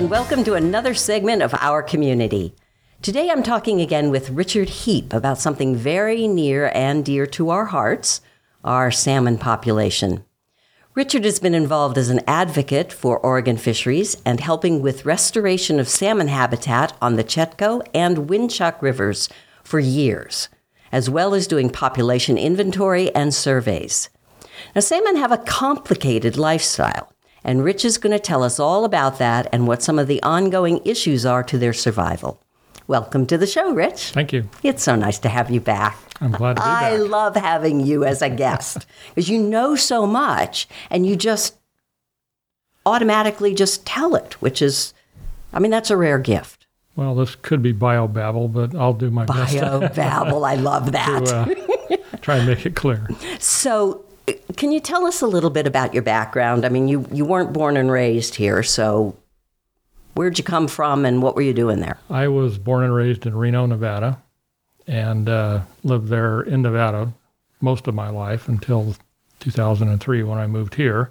and welcome to another segment of Our Community. Today I'm talking again with Richard Heap about something very near and dear to our hearts, our salmon population. Richard has been involved as an advocate for Oregon fisheries and helping with restoration of salmon habitat on the Chetco and Winchuck rivers for years, as well as doing population inventory and surveys. Now, salmon have a complicated lifestyle, and Rich is going to tell us all about that and what some of the ongoing issues are to their survival. Welcome to the show, Rich. Thank you. It's so nice to have you back. I'm glad to be back. I love having you as a guest because you know so much and you just automatically just tell it, which is, that's a rare gift. Well, this could be biobabble, but I'll do my best. Biobabble, I love that. To try and make it clear. So, can you tell us a little bit about your background? You weren't born and raised here, so where'd you come from and what were you doing there? I was born and raised in Reno, Nevada, and lived there in Nevada most of my life until 2003 when I moved here.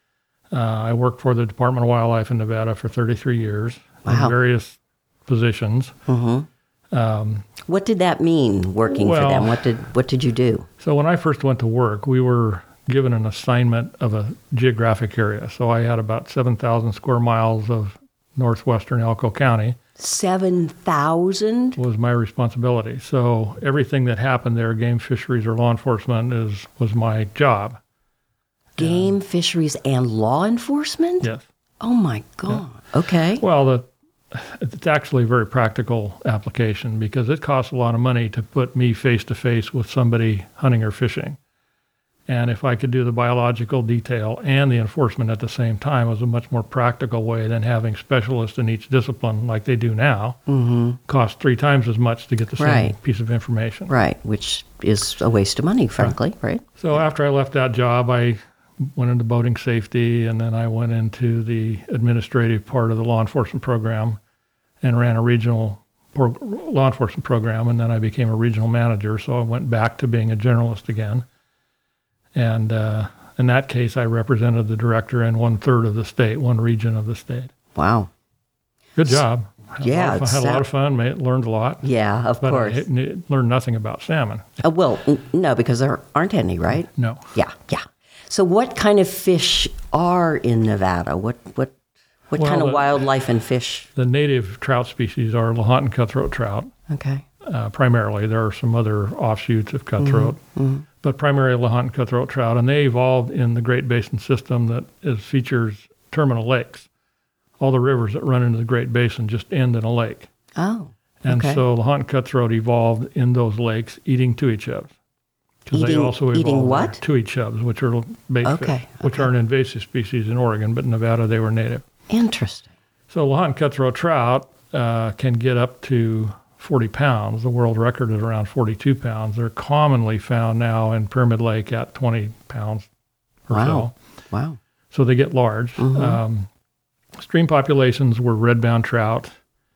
I worked for the Department of Wildlife in Nevada for 33 years in various positions. Mm-hmm. What did that mean, working for them? What did you do? So when I first went to work, we were given an assignment of a geographic area. So I had about 7,000 square miles of northwestern Elko County. 7,000? Was my responsibility. So everything that happened there, game fisheries or law enforcement, was my job. Game fisheries and law enforcement? Yes. Oh my God. Yeah. Okay. Well, it's actually a very practical application because it costs a lot of money to put me face to face with somebody hunting or fishing. And if I could do the biological detail and the enforcement at the same time, it was a much more practical way than having specialists in each discipline like they do now. Mm-hmm. Cost 3 times as much to get the same piece of information. Right, which is a waste of money, frankly, right? So after I left that job, I went into boating safety, and then I went into the administrative part of the law enforcement program and ran a regional law enforcement program, and then I became a regional manager, so I went back to being a generalist again. And in that case, I represented the director in 1/3 of the state, one region of the state. Wow. Good job. I had a lot of fun, learned a lot. Yeah, of course. But I learned nothing about salmon. No, because there aren't any, right? No. Yeah. So what kind of fish are in Nevada? What kind of wildlife and fish? The native trout species are Lahontan cutthroat trout. Okay. Primarily. There are some other offshoots of cutthroat. Mm-hmm. But primarily Lahontan cutthroat trout, and they evolved in the Great Basin system that features terminal lakes. All the rivers that run into the Great Basin just end in a lake. Oh, and so Lahontan cutthroat evolved in those lakes eating tui chubs. Because they also evolved what? Tui chubs, which are bait fish, which are an invasive species in Oregon, but in Nevada they were native. Interesting. So Lahontan cutthroat trout can get up to 40 pounds. The world record is around 42 pounds. They're commonly found now in Pyramid Lake at 20 pounds or so. Wow. So they get large. Mm-hmm. Stream populations were red-bound trout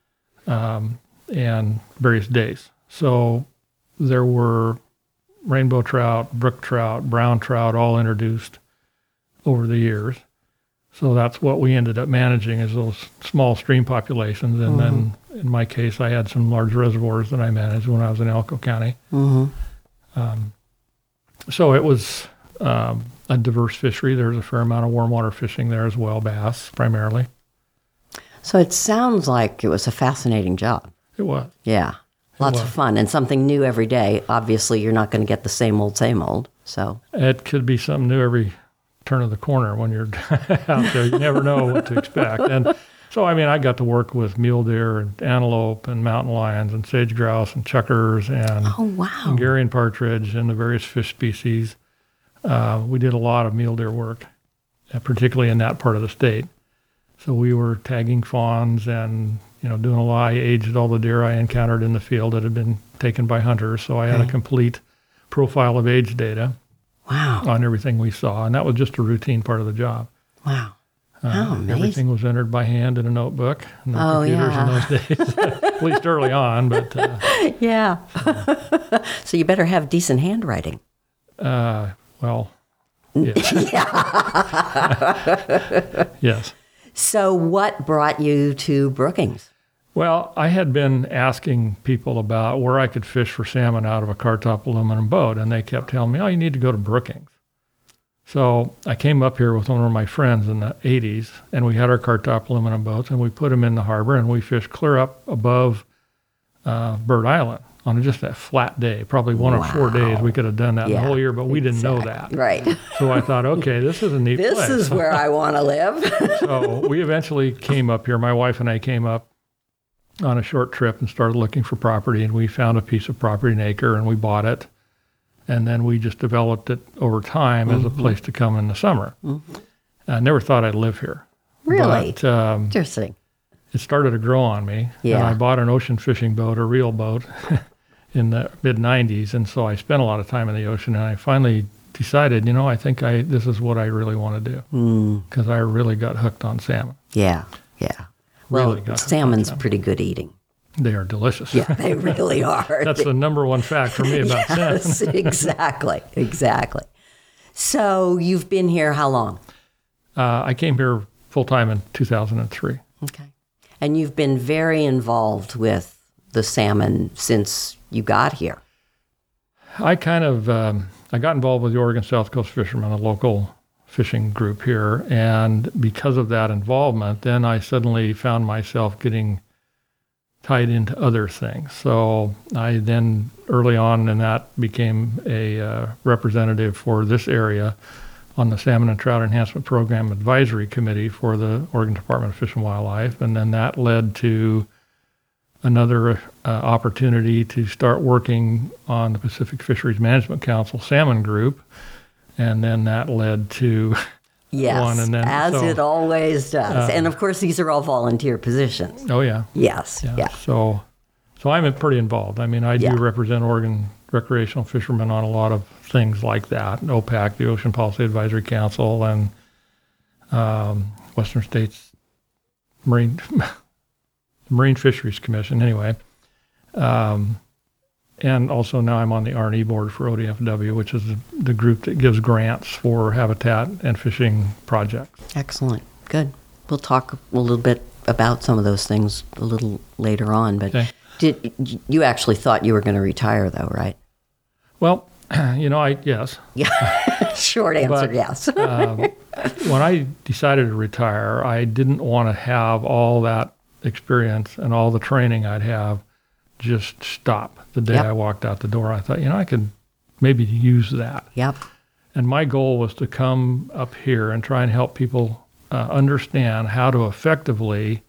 and various days. So there were rainbow trout, brook trout, brown trout, all introduced over the years. So that's what we ended up managing is those small stream populations. And then in my case, I had some large reservoirs that I managed when I was in Elko County. Mm-hmm. So it was a diverse fishery. There's a fair amount of warm water fishing there as well, bass primarily. So it sounds like it was a fascinating job. It was. Yeah. Lots of fun and something new every day. Obviously, you're not going to get the same old. So it could be something new every turn of the corner when you're out there. You never know what to expect. And so, I got to work with mule deer and antelope and mountain lions and sage grouse and chukars and Hungarian partridge and the various fish species. We did a lot of mule deer work, particularly in that part of the state. So we were tagging fawns and doing a lot. I aged all the deer I encountered in the field that had been taken by hunters. So I had a complete profile of age data on everything we saw. And that was just a routine part of the job. Wow. How amazing. Everything was entered by hand in a notebook. No computers in those days, at least early on. But yeah. So you better have decent handwriting. Well, yes. Yeah. Yes. So what brought you to Brookings? Well, I had been asking people about where I could fish for salmon out of a cartop aluminum boat, and they kept telling me, oh, you need to go to Brookings. So I came up here with one of my friends in the 80s, and we had our cartop aluminum boats, and we put them in the harbor, and we fished clear up above Bird Island on just that flat day. Probably one or 4 days we could have done that the whole year, but we didn't know that. Right. So I thought, okay, this is a neat place. This is where I want to live. So we eventually came up here. My wife and I came up on a short trip and started looking for property, and we found a piece of property, an acre, and we bought it. And then we just developed it over time as a place to come in the summer. I never thought I'd live here. Really? But, Interesting. it started to grow on me. Yeah. And I bought an ocean fishing boat, a reel boat, in the mid-'90s. And so I spent a lot of time in the ocean. And I finally decided, I think this is what I really want to do. Because I really got hooked on salmon. Yeah. Well, Really got hooked on salmon's salmon. pretty good eating. They are delicious. Yeah, they really are. That's the number one fact for me about salmon. Yes, exactly. So you've been here how long? I came here full-time in 2003. Okay. And you've been very involved with the salmon since you got here. I kind of I got involved with the Oregon South Coast Fishermen, a local fishing group here, and because of that involvement, then I suddenly found myself getting tied into other things. So I then early on in that became a representative for this area on the Salmon and Trout Enhancement Program Advisory Committee for the Oregon Department of Fish and Wildlife, and then that led to another opportunity to start working on the Pacific Fisheries Management Council Salmon Group, and then that led to Yes, one. And then, as so, it always does. And of course, these are all volunteer positions. Oh yeah, Yes, yeah. So I'm pretty involved. I mean, I Yeah. do represent Oregon recreational fishermen on a lot of things like that. OPAC, the Ocean Policy Advisory Council, and Western States Marine Fisheries Commission. Anyway, and also now I'm on the R&E board for ODFW, which is the group that gives grants for habitat and fishing projects. Excellent. Good. We'll talk a little bit about some of those things a little later on. But Okay. you actually thought you were going to retire, though, right? Well, yes. Yeah. Short answer, But, yes. When I decided to retire, I didn't want to have all that experience and all the training I'd have just stop the day Yep. I walked out the door. I thought, I could maybe use that. Yep. And my goal was to come up here and try and help people understand how to effectively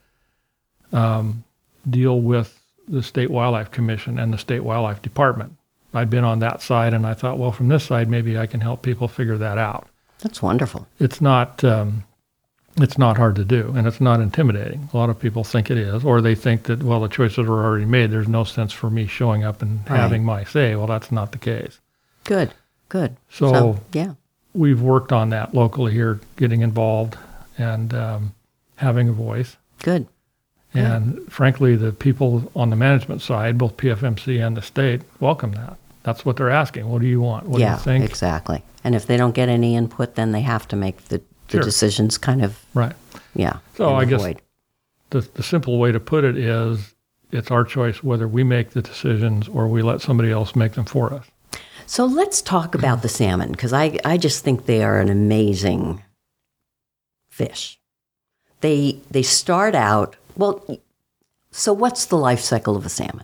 deal with the State Wildlife Commission and the State Wildlife Department. I'd been on that side, and I thought, well, from this side, maybe I can help people figure that out. That's wonderful. It's not hard to do, and it's not intimidating. A lot of people think it is, or they think that, well, the choices are already made. There's no sense for me showing up and Right. having my say. Well, that's not the case. Good. So yeah. we've worked on that locally here, getting involved and having a voice. Good. And frankly, the people on the management side, both PFMC and the state, welcome that. That's what they're asking. What do you want? What do you think? Exactly. And if they don't get any input, then they have to make the Sure. decisions kind of, Right. yeah. So in I the guess void. the simple way to put it is it's our choice whether we make the decisions or we let somebody else make them for us. So let's talk about the salmon, because I just think they are an amazing fish. They start out, well, so what's the life cycle of a salmon?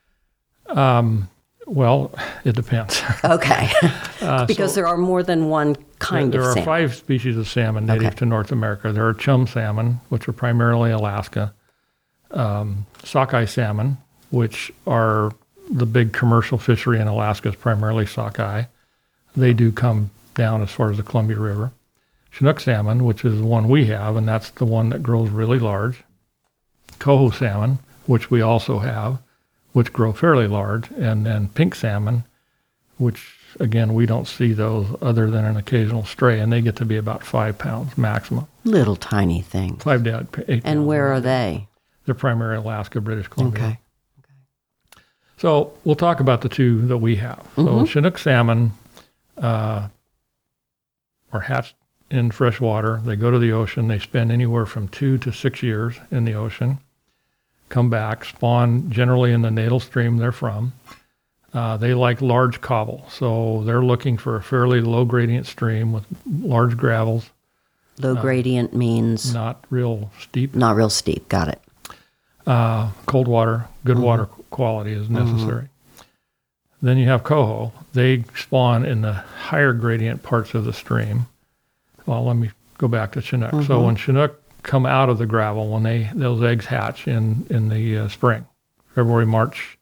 Well, it depends. Okay. Because there are more than one kind There of are salmon. 5 species of salmon native Okay. to North America. There are chum salmon, which are primarily Alaska, sockeye salmon, which are the big commercial fishery in Alaska is primarily sockeye. They do come down as far as the Columbia River. Chinook salmon, which is the one we have, and that's the one that grows really large. Coho salmon, which we also have, which grow fairly large, and then pink salmon, which, again, we don't see those other than an occasional stray, and they get to be about 5 pounds maximum. Little tiny things. 5 to 8 And pounds. where are they? They're primarily Alaska, British Columbia. Okay. So we'll talk about the 2 that we have. So Chinook salmon are hatched in fresh water. They go to the ocean. They spend anywhere from 2 to 6 years in the ocean, come back, spawn generally in the natal stream they're from. They like large cobble, so they're looking for a fairly low gradient stream with large gravels. Low gradient means? Not real steep. Not real steep, got it. Cold water, good water quality is necessary. Then you have coho. They spawn in the higher gradient parts of the stream. Well, let me go back to Chinook. So when Chinook come out of the gravel, when those eggs hatch in the spring, February, March,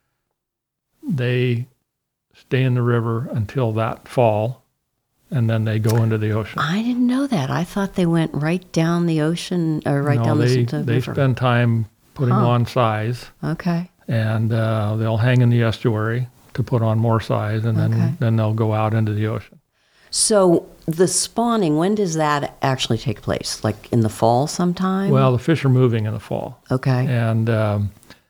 they stay in the river until that fall, and then they go into the ocean. I didn't know that. I thought they went right down the ocean, or down the river. They spend time putting on size. Okay. And they'll hang in the estuary to put on more size, and then they'll go out into the ocean. So the spawning, when does that actually take place? Like in the fall sometime? Well, the fish are moving in the fall. Okay. And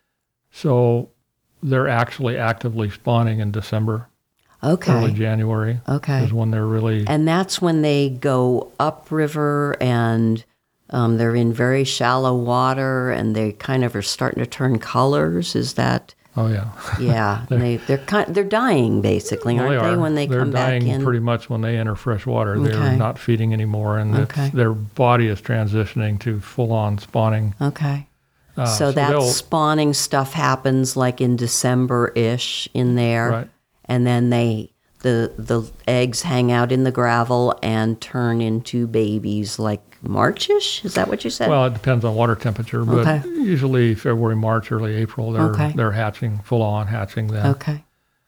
so they're actually actively spawning in December. Okay. Early January. Okay. Is when they're really... And that's when they go upriver and they're in very shallow water and they kind of are starting to turn colors. Is that... Oh, yeah. Yeah. they're dying, basically, aren't they, when they come back in? They're dying pretty much when they enter fresh water. Okay. They're not feeding anymore, and their body is transitioning to full-on spawning. Okay. So that spawning stuff happens like in December-ish in there. Right. And then the eggs hang out in the gravel and turn into babies like March-ish? Is that what you said? Well, it depends on water temperature, but usually February, March, early April, they're hatching, full-on hatching then. Okay.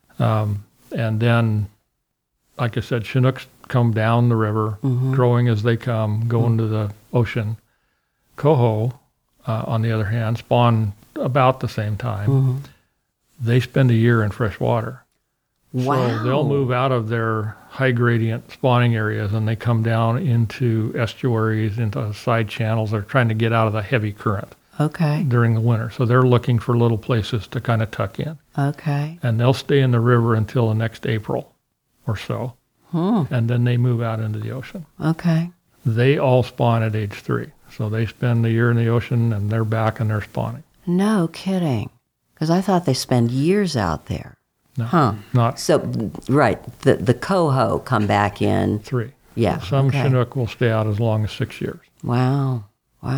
And then, like I said, Chinooks come down the river, growing as they come, go into the ocean. Coho, on the other hand, spawn about the same time. They spend a year in fresh water. Wow. So they'll move out of their high gradient spawning areas and they come down into estuaries, into side channels. They're trying to get out of the heavy current during the winter. So they're looking for little places to kind of tuck in. Okay. And they'll stay in the river until the next April or so. And then they move out into the ocean. Okay. They all spawn at age 3. So they spend the year in the ocean and they're back and they're spawning. No kidding. Because I thought they spend years out there. No, not so. Right, the coho come back in 3. Yeah, some Chinook will stay out as long as 6 years. Wow.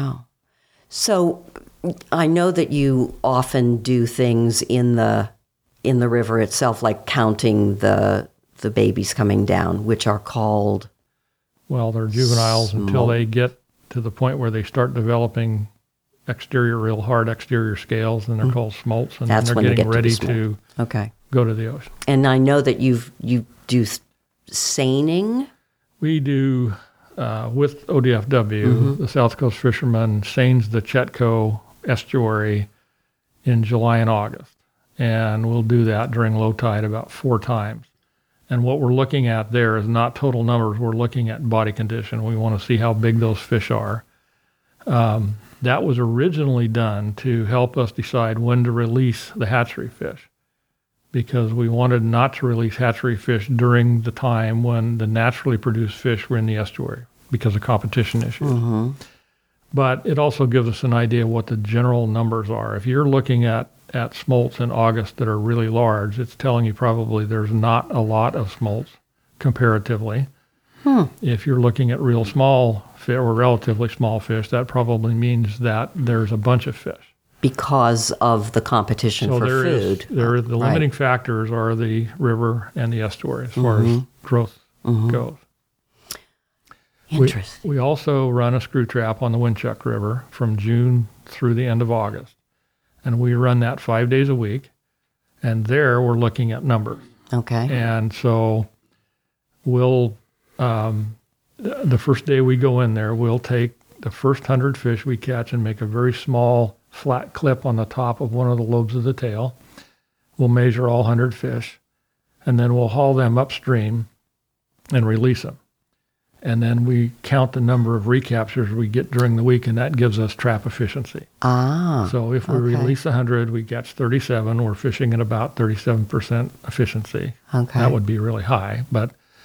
So I know that you often do things in the river itself, like counting the babies coming down, which are called. Well, they're juveniles until they get to the point where they start developing real hard exterior scales, and they're called smolts, and that's then they're getting ready to go to the ocean. And I know that you do seining. We do with ODFW, the South Coast Fishermen seines the Chetco estuary in July and August, and we'll do that during low tide about 4 times. And what we're looking at there is not total numbers. We're looking at body condition. We want to see how big those fish are. That was originally done to help us decide when to release the hatchery fish, because we wanted not to release hatchery fish during the time when the naturally produced fish were in the estuary because of competition issues. But it also gives us an idea of what the general numbers are. If you're looking at smolts in August that are really large, it's telling you probably there's not a lot of smolts comparatively. If you're looking at real small fish or relatively small fish, that probably means that there's a bunch of fish. Because of the competition for food. The limiting factors are the river and the estuary as far as growth goes. Interesting. We also run a screw trap on the Winchuck River from June through the end of August. And we run that 5 days a week. And there we're looking at numbers. Okay. And so we'll, the first day we go in there, we'll take the first 100 fish we catch and make a very small flat clip on the top of one of the lobes of the tail. We'll measure all 100 fish, and then we'll haul them upstream and release them. And then we count the number of recaptures we get during the week, and that gives us trap efficiency. So if we release 100, we catch 37. We're fishing at about 37% efficiency. That would be really high, but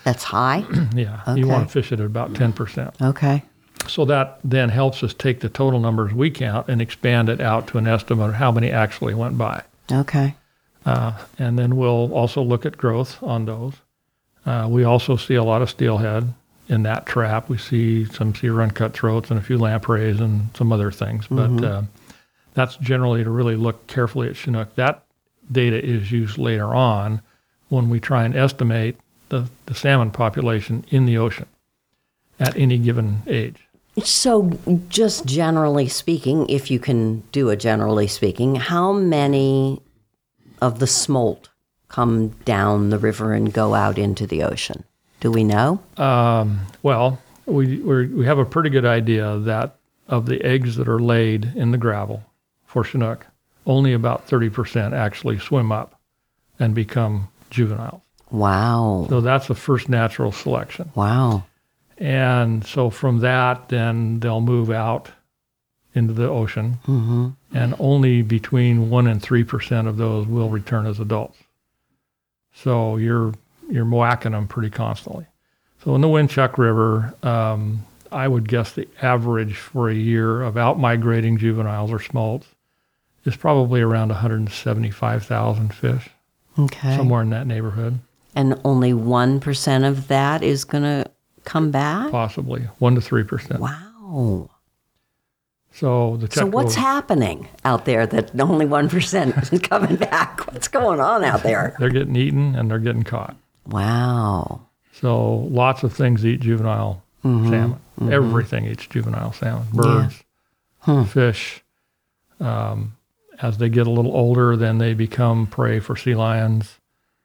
That's high? Yeah, Okay. you want to fish it at about 10%. Okay. So that then helps us take the total numbers we count and expand it out to an estimate of how many actually went by. Okay. And then we'll also look at growth on those. We also see a lot of steelhead in that trap. We see some sea run cutthroats and a few lampreys and some other things. But that's generally to really look carefully at Chinook. That data is used later on when we try and estimate the salmon population in the ocean at any given age. So just generally speaking, if you can do a generally speaking, how many of the smolt come down the river and go out into the ocean? Do we know? Well, we have a pretty good idea that of the eggs that are laid in the gravel for Chinook, only about 30% actually swim up and become juveniles. Wow. So that's the first natural selection. Wow. And so from that, then they'll move out into the ocean, and only between 1% and 3% of those will return as adults. So you're whacking them pretty constantly. So in the Winchuck River, I would guess the average for a year of out-migrating juveniles or smolts is probably around 175,000 fish, Okay. somewhere in that neighborhood, And only 1% of that is going to come back? possibly 1% to 3%. Wow. So the So what's happening out there that only 1% is coming back? What's going on out there? they're getting eaten and they're getting caught. Wow. So lots of things eat juvenile salmon. Everything eats juvenile salmon. Birds, fish. As they get a little older, then they become prey for sea lions.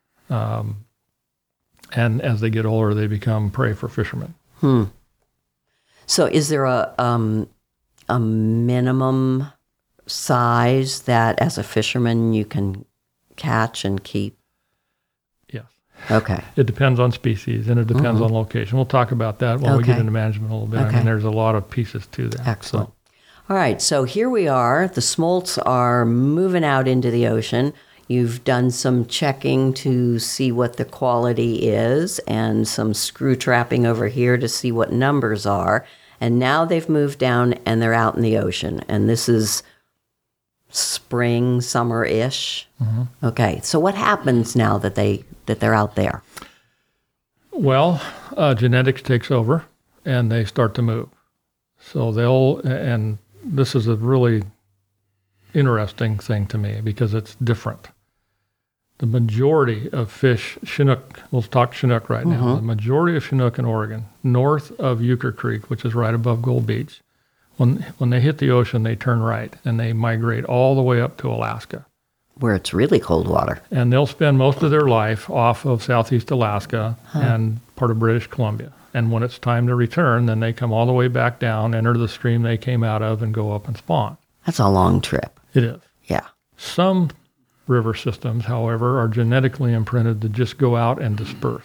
And as they get older, they become prey for fishermen. So is there a minimum size that as a fisherman you can catch and keep? Yes. Okay. It depends on species and it depends on location. We'll talk about that when we get Okay. into management a little bit. I Okay. mean, there's a lot of pieces to that. Excellent. All right, so here we are. The smolts are moving out into the ocean. You've done some checking to see what the quality is and some screw trapping over here to see what numbers are. And now they've moved down and they're out in the ocean. And this is spring, summer-ish. Okay, so what happens now that they're out there? Well, genetics takes over and they start to move. So and this is a really interesting thing to me because it's different. The majority of fish, Chinook, we'll talk Chinook right now. The majority of Chinook in Oregon, north of Euchre Creek, which is right above Gold Beach, when they hit the ocean, they turn right and they migrate all the way up to Alaska. Where it's really cold water. And they'll spend most of their life off of southeast Alaska and part of British Columbia. And when it's time to return, then they come all the way back down, enter the stream they came out of, and go up and spawn. That's a long trip. It is. Yeah. Some river systems, however, are genetically imprinted to just go out and disperse.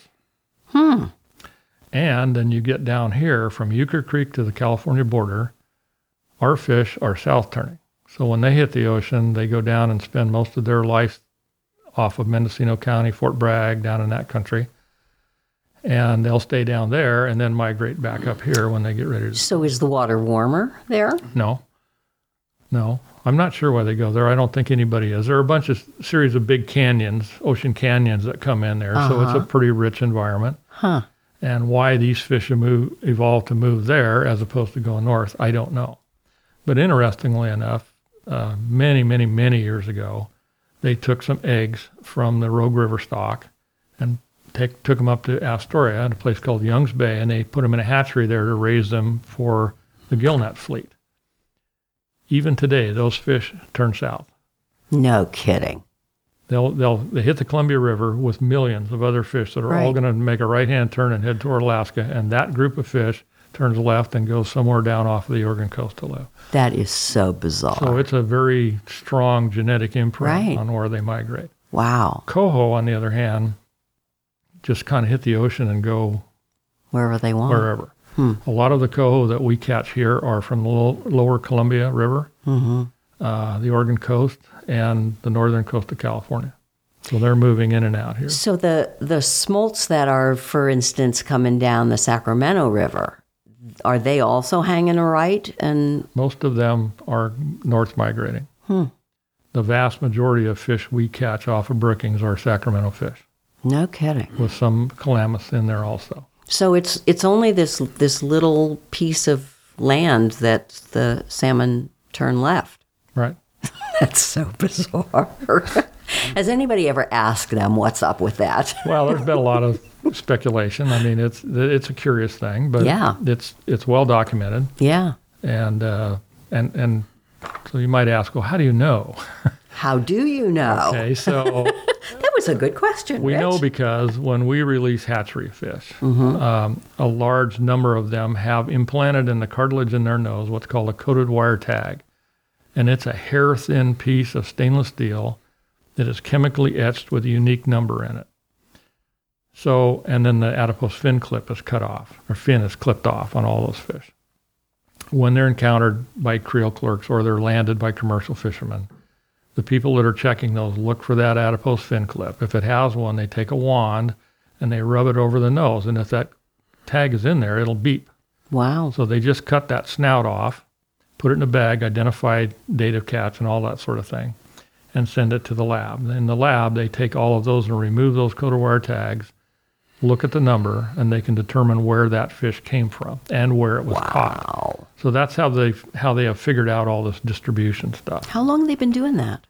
And then you get down here from Euchre Creek to the California border, our fish are south turning. So when they hit the ocean, they go down and spend most of their life off of Mendocino County, Fort Bragg, down in that country. And they'll stay down there and then migrate back up here when they get ready to. So is the water warmer there? No. I'm not sure why they go there. I don't think anybody is. There are a bunch of series of big canyons, ocean canyons that come in there. So it's a pretty rich environment. And why these fish evolved to move there as opposed to going north, I don't know. But interestingly enough, many, many, many years ago, they took some eggs from the Rogue River stock and took them up to Astoria, at a place called Young's Bay, and they put them in a hatchery there to raise them for the gillnet fleet. Even today, those fish turn south. No kidding. They hit the Columbia River with millions of other fish that are all going to make a right-hand turn and head toward Alaska, and that group of fish turns left and goes somewhere down off of the Oregon coast to live. That is so bizarre. So it's a very strong genetic imprint on where they migrate. Wow. Coho, on the other hand, just kind of hit the ocean and go Wherever they want. wherever. A lot of the coho that we catch here are from the lower Columbia River, the Oregon coast, and the northern coast of California. So they're moving in and out here. So the smolts that are, for instance, coming down the Sacramento River, are they also hanging a right? And Most of them are north migrating. The vast majority of fish we catch off of Brookings are Sacramento fish, no kidding. with some calamus in there also. So it's only this little piece of land that the salmon turn left. Right. That's so bizarre. Has anybody ever asked them what's up with that? Well, there's been a lot of speculation. I mean, it's a curious thing, but Yeah. it's well documented, Yeah. and so you might ask, well, how do you know? How do you know? Okay, so That was a good question. we Rich. know because when we release hatchery fish, a large number of them have implanted in the cartilage in their nose what's called a coated wire tag, and it's a hair-thin piece of stainless steel that is chemically etched with a unique number in it. So, and then the adipose fin clip is cut off, or fin is clipped off on all those fish. When they're encountered by creel clerks or they're landed by commercial fishermen, the people that are checking those look for that adipose fin clip. If it has one, they take a wand and they rub it over the nose, and if that tag is in there, it'll beep. Wow. So they just cut that snout off, put it in a bag, identify date of catch and all that sort of thing, and send it to the lab. In the lab, they take all of those and remove those coated wire tags, look at the number, and they can determine where that fish came from and where it was caught. Wow. So that's how they have figured out all this distribution stuff. How long have they been doing that?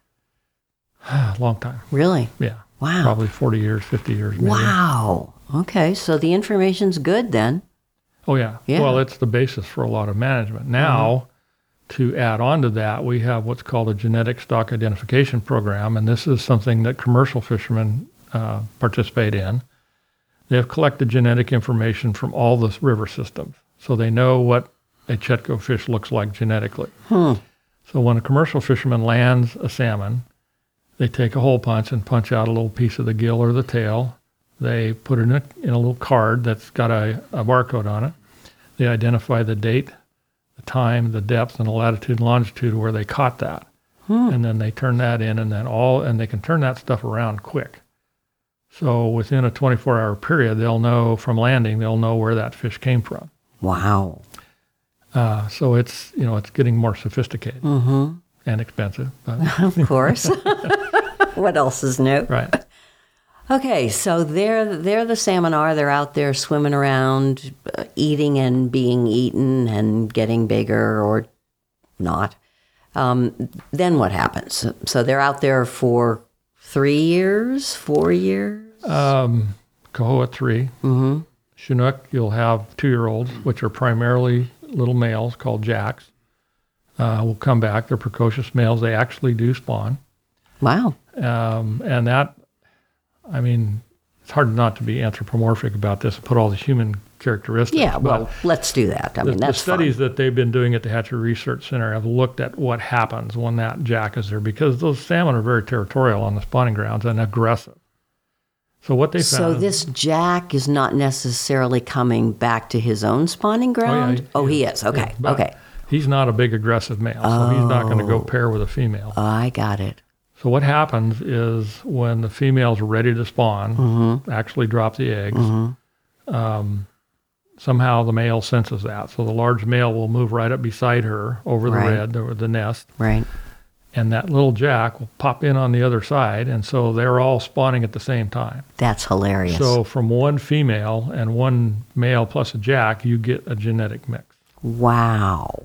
A long time. Really? Yeah. Wow. Probably 40 years, 50 years maybe. Wow. Okay, so the information's good then. Oh, yeah. Yeah. Well, it's the basis for a lot of management. Now, to add on to that, we have what's called a genetic stock identification program, and this is something that commercial fishermen participate in. They have collected genetic information from all the river systems, so they know what a Chetco fish looks like genetically. So when a commercial fisherman lands a salmon, they take a hole punch and punch out a little piece of the gill or the tail. They put it in a little card that's got a barcode on it. They identify the date, the time, the depth, and the latitude and longitude where they caught that. And then they turn that in, and they can turn that stuff around quick. So within a 24-hour period, they'll know from landing, they'll know where that fish came from. Wow. So it's getting more sophisticated and expensive. But, Of course. What else is new? right. Okay, so there the salmon are. They're out there swimming around, eating and being eaten and getting bigger or not. Then what happens? So they're out there for 3 years, 4 years? Cohoa 3. Chinook, you'll have 2-year-olds, which are primarily little males called jacks. Will come back. They're precocious males. They actually do spawn. Wow. And that, I mean, it's hard not to be anthropomorphic about this and put all the human characteristics. Yeah, but well, let's do that. I mean, the that's studies fun. that they've been doing at the Hatchery Research Center have looked at what happens when that jack is there, because those salmon are very territorial on the spawning grounds and aggressive. So what they found. So this jack is not necessarily coming back to his own spawning ground? He is. Okay. Yeah, but Okay. He's not a big aggressive male, so he's not going to go pair with a female. I got it. So what happens is when the female's ready to spawn, actually drop the eggs, somehow the male senses that. So the large male will move right up beside her over the Right. the nest, Right. and that little jack will pop in on the other side, and so they're all spawning at the same time. That's hilarious. So from one female and one male plus a jack, you get a genetic mix. Wow.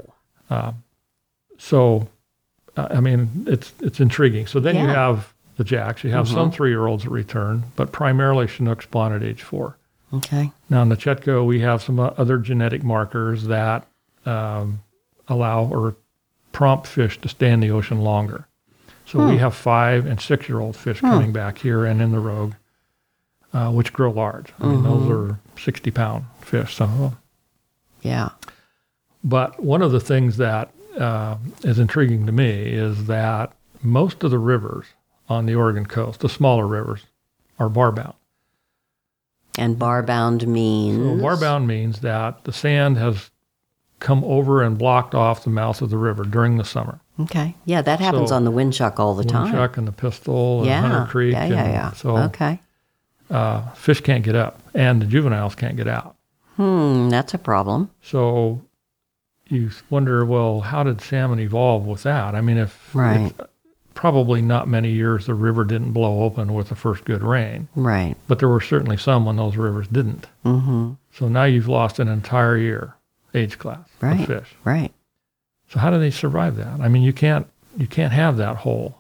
So, I mean, it's intriguing. So then you Yeah. have the jacks. You have some 3-year-olds that return, but primarily Chinook spawn at age 4. Okay. Now in the Chetco, we have some other genetic markers that allow or prompt fish to stay in the ocean longer. So we have 5- and 6-year-old fish coming back here and in the Rogue, which grow large. I mean, those are 60-pound fish, some of them. Yeah. But one of the things that is intriguing to me is that most of the rivers on the Oregon coast, the smaller rivers, are bar-bound. And bar-bound means? So bar-bound means that the sand has come over and blocked off the mouth of the river during the summer. Okay. Yeah, that happens So, on the Windchuck all the time. Windchuck and the Pistol and Yeah. Hunter Creek. Yeah. So Okay. fish can't get up, and the juveniles can't get out. That's a problem. So you wonder, well, how did salmon evolve with that? I mean, if probably not many years the river didn't blow open with the first good rain. Right. But there were certainly some when those rivers didn't. Mm-hmm. So now you've lost an entire year age class of fish. Right. So how do they survive that? I mean, you can't have that hole.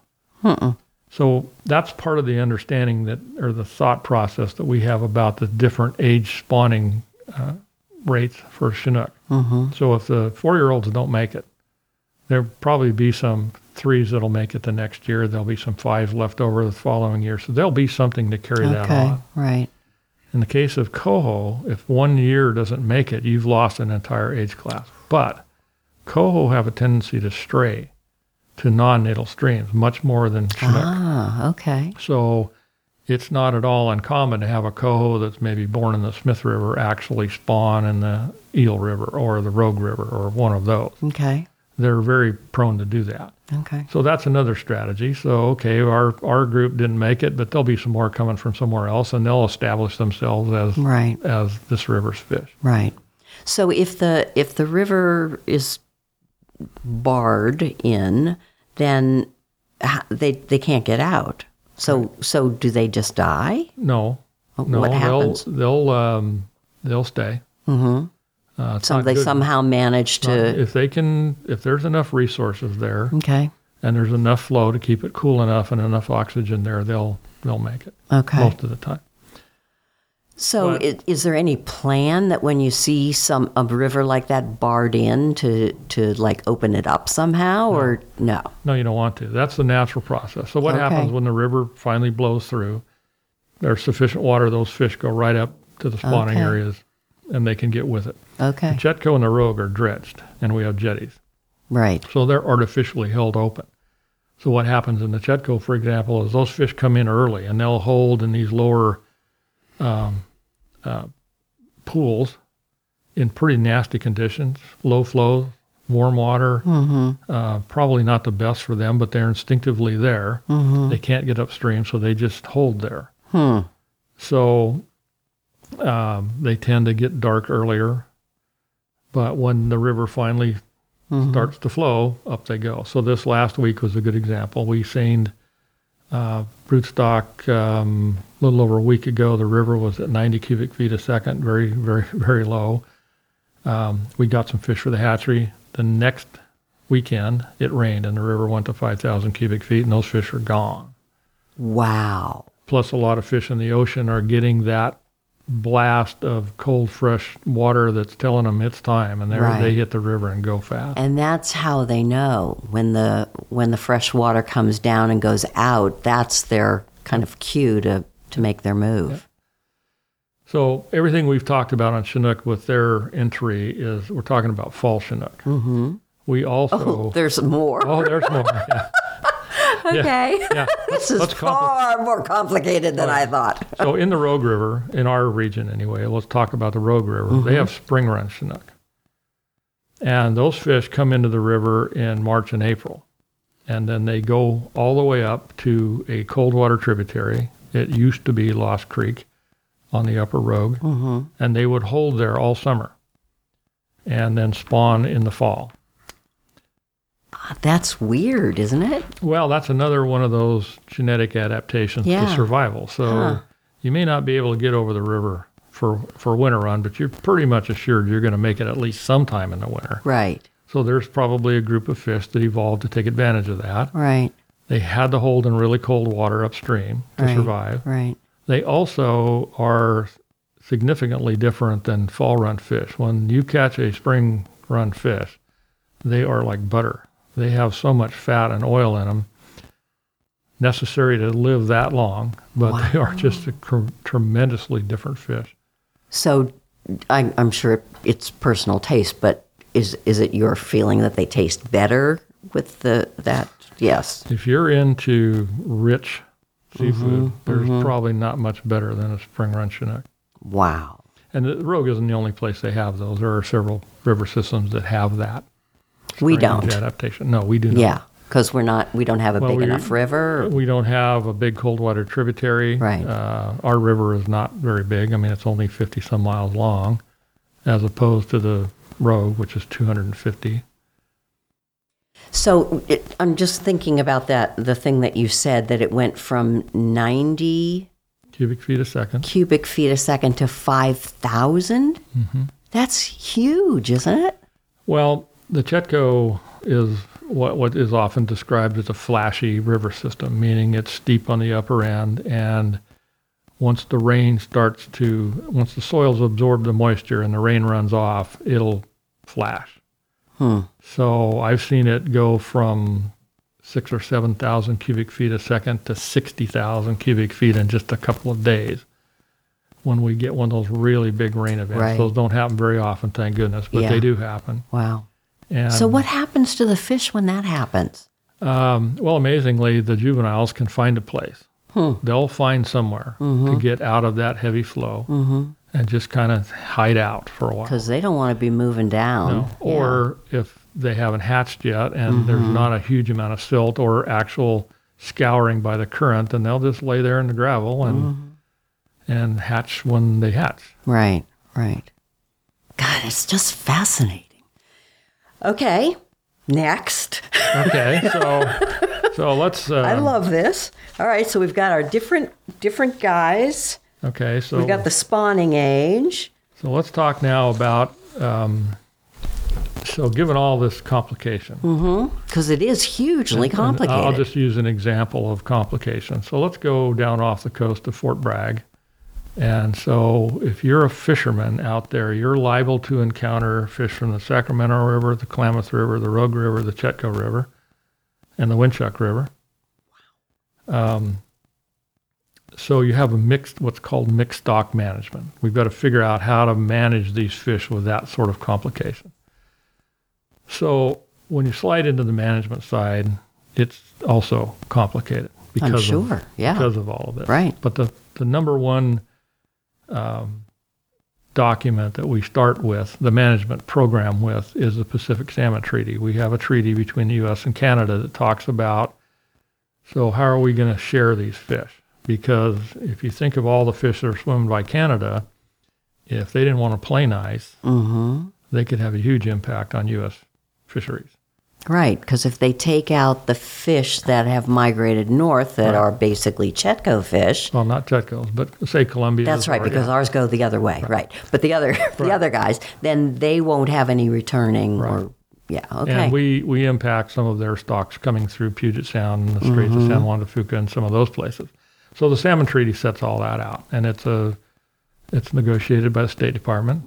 So that's part of the understanding that, or the thought process that we have about the different age spawning rates for Chinook. Mm-hmm. So if the 4-year-olds don't make it, there'll probably be some 3s that'll make it the next year. There'll be some 5s left over the following year. So there'll be something to carry that on. Right. In the case of coho, if 1 year doesn't make it, you've lost an entire age class. But coho have a tendency to stray to non-natal streams much more than Chinook. Okay. So it's not at all uncommon to have a coho that's maybe born in the Smith River actually spawn in the Eel River or the Rogue River or one of those. Okay. They're very prone to do that. Okay. So that's another strategy. So, okay, our group didn't make it, but there'll be some more coming from somewhere else, and they'll establish themselves as this river's fish. Right. So if the river is barred in, then they can't get out. So do they just die? No. What happens? They'll stay. Mm-hmm. So they somehow manage to. If there's enough resources there, Okay. and there's enough flow to keep it cool enough and enough oxygen there, they'll make it. Okay. Most of the time. So is there any plan that when you see a river like that barred in to like open it up somehow, or no? No, you don't want to. That's the natural process. So what happens when the river finally blows through? There's sufficient water; those fish go right up to the spawning areas, and they can get with it. Okay. The Chetco and the Rogue are dredged, and we have jetties. Right. So they're artificially held open. So what happens in the Chetco, for example, is those fish come in early, and they'll hold in these lower pools in pretty nasty conditions, low flow, warm water, probably not the best for them, but they're instinctively there. Mm-hmm. They can't get upstream, so they just hold there. So they tend to get dark earlier, but when the river finally starts to flow, up they go. So this last week was a good example. We seined broodstock a little over a week ago. The river was at 90 cubic feet a second, very, very, very low. We got some fish for the hatchery. The next weekend, it rained, and the river went to 5,000 cubic feet, and those fish are gone. Wow. Plus, a lot of fish in the ocean are getting that blast of cold, fresh water that's telling them it's time, and they hit the river and go fast. And that's how they know when the fresh water comes down and goes out. That's their kind of cue to make their move. Yep. So everything we've talked about on Chinook with their entry is we're talking about fall Chinook. Mm-hmm. We also there's more. Oh, there's more. Yeah. Okay. Yeah. This is far more complicated than I thought. So in the Rogue River, in our region anyway, let's talk about the Rogue River. They have spring run Chinook. And those fish come into the river in March and April. And then they go all the way up to a cold water tributary. It used to be Lost Creek on the upper Rogue. Mm-hmm. And they would hold there all summer and then spawn in the fall. That's weird, isn't it? Well, that's another one of those genetic adaptations to survival. So you may not be able to get over the river for winter run, but you're pretty much assured you're going to make it at least sometime in the winter. Right. So there's probably a group of fish that evolved to take advantage of that. Right. They had to hold in really cold water upstream to survive. Right. They also are significantly different than fall run fish. When you catch a spring run fish, they are like butter. They have so much fat and oil in them necessary to live that long, but they are just a tremendously different fish. So I'm sure it's personal taste, but is it your feeling that they taste better with that? Yes. If you're into rich seafood, there's probably not much better than a spring run Chinook. Wow. And the Rogue isn't the only place they have those. There are several river systems that have that. We don't. Adaptation. No, we do not. Yeah. Because we don't have a big enough river? We don't have a big cold water tributary. Right. Our river is not very big. I mean, it's only 50 some miles long, as opposed to the Rogue, which is 250. So I'm just thinking about the thing that you said, that it went from 90 cubic feet a second. Cubic feet a second to 5,000? Mm-hmm. That's huge, isn't it? Well, the Chetco is what is often described as a flashy river system, meaning it's steep on the upper end, and once the soils absorb the moisture and the rain runs off, it'll flash. So I've seen it go from 6,000 or 7,000 cubic feet a second to 60,000 cubic feet in just a couple of days when we get one of those really big rain events. Right. Those don't happen very often, thank goodness, but they do happen. Wow. And so what happens to the fish when that happens? Well, amazingly, the juveniles can find a place. They'll find somewhere to get out of that heavy flow and just kind of hide out for a while. Because they don't want to be moving down. No. Or if they haven't hatched yet and there's not a huge amount of silt or actual scouring by the current, then they'll just lay there in the gravel and hatch when they hatch. Right. God, it's just fascinating. Okay, next. Okay, so let's... I love this. All right, so we've got our different guys. Okay, so... We've got the spawning age. So let's talk now about... so given all this complication... Because it is hugely complicated. I'll just use an example of complication. So let's go down off the coast of Fort Bragg. And so if you're a fisherman out there, you're liable to encounter fish from the Sacramento River, the Klamath River, the Rogue River, the Chetco River, and the Winchuck River. So you have what's called mixed stock management. We've got to figure out how to manage these fish with that sort of complication. So when you slide into the management side, it's also complicated because of all of this. Right. But the number one document that we start with, the management program with, is the Pacific Salmon Treaty. We have a treaty between the U.S. and Canada that talks about, so how are we going to share these fish? Because if you think of all the fish that are swimming by Canada, if they didn't want to play nice, they could have a huge impact on U.S. fisheries. Right, because if they take out the fish that have migrated north that are basically Chetco fish. Well, not Chetcos, but say Columbia. That's right, because ours go the other way, right. But the other guys, then they won't have any returning or, okay. And we impact some of their stocks coming through Puget Sound and the Straits of San Juan de Fuca and some of those places. So the Salmon Treaty sets all that out, and it's negotiated by the State Department.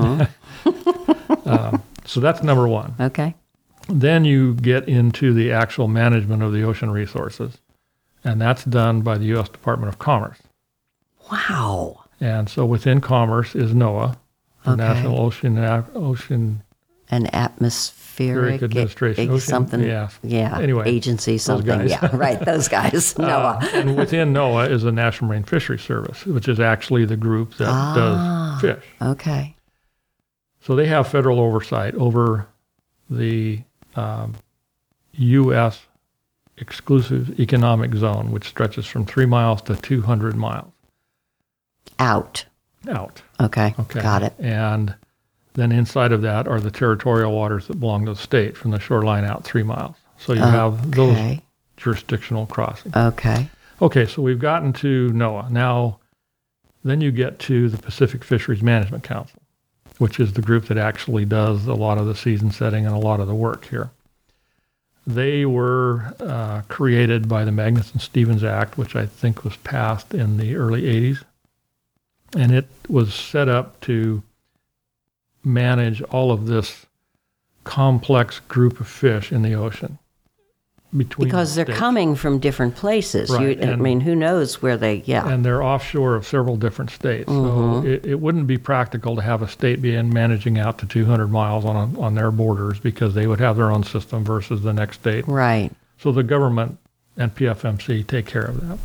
So that's number one. Okay. Then you get into the actual management of the ocean resources, and that's done by the U.S. Department of Commerce. Wow. And so within Commerce is NOAA, the National Ocean and Atmospheric Administration. Something. Yeah. Anyway, agency, something. Yeah, right. Those guys. NOAA. And within NOAA is the National Marine Fisheries Service, which is actually the group that does fish. Okay. So they have federal oversight over the U.S. exclusive economic zone, which stretches from 3 miles to 200 miles. Out. Okay. Got it. And then inside of that are the territorial waters that belong to the state from the shoreline out 3 miles. So you have those jurisdictional crossings. Okay, so we've gotten to NOAA. Now, then you get to the Pacific Fisheries Management Council, which is the group that actually does a lot of the season setting and a lot of the work here. They were created by the Magnuson-Stevens Act, which I think was passed in the early 80s. And it was set up to manage all of this complex group of fish in the ocean. Because they're coming from different places. Right. Who knows where they, And they're offshore of several different states. So it wouldn't be practical to have a state be managing out to 200 miles on their borders, because they would have their own system versus the next state. Right. So the government and PFMC take care of that.